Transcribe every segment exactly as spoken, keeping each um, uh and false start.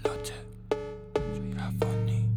اختلالات روانی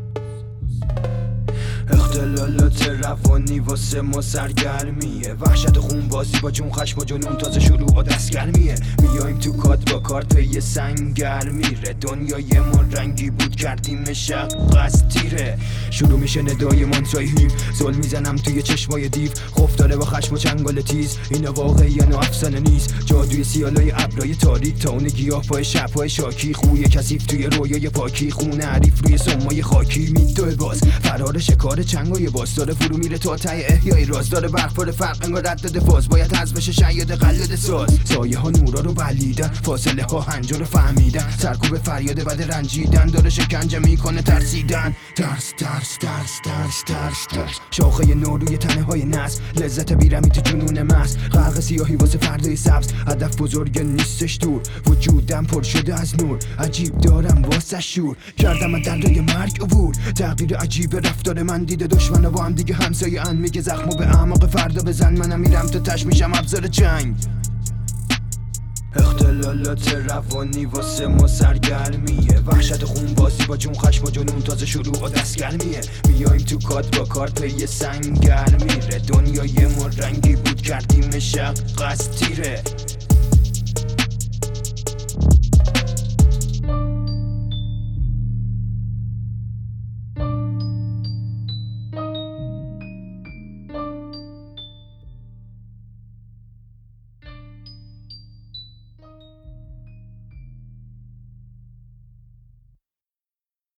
اختلالات روانی واسه ما سرگرمیه، وحشت خون بازی با جون خشم و جنون، تازه شروع و دستگرمیه. میایم تو کات با کارت پی سنگر میره، دنیای ما رنگی بود کردیم شق از تیره. شروع میشه ندای مانترای هیل، زل میزنم توی چشمای دیو، خوف داره با خشم و چنگال تیز. اینا واقعیان و افسانه نیست، جادوی سیالای ابرای تاریک، تا اون گیاه پای شبهای شاکی، خوی کثیف توی رویای پاکی، خون حریف روی سمای خاکی. میدوه باز فرار شکار چنگای باز، داره فرو میره تا ته احیای راز، داره برخور فرق انگار رد داده فاز، باید حذف بشه شاید قلد ساز. سایه ها نورا رو بلیدن، فاصله ها هنجا رو فهمیدن، سرکوب فریاد بعد رنجیدن، داره شکنجه میکنه ترسیدن. ترس ترس ترس ترس ترس ترس شاخه نور روی تنه های نسل، لذت بیرمی تو جنون مست، غرق سیاهی واسه فردای سبز، هدف بزرگ نیستش دور، وجودم پر شده از نور، عجیب دارم واسه شور، کردم از دندای مرگ عبور. تغییر عجیب رفتار من دیده دشمنا با هم دیگه همسایه ان، میگه زخمو به اعماق فردا بزن، منم میرم تا تش میشم ابزار جنگ. اختلالات روانی واسه ما سرگرمیه، وحشت خون بازی با جون خشم و جنون، تازه شروع و دستگرمیه. میایم تو کات با کارت پی سنگر میره، دنیای ما رنگی بود کردیم شق از تیره.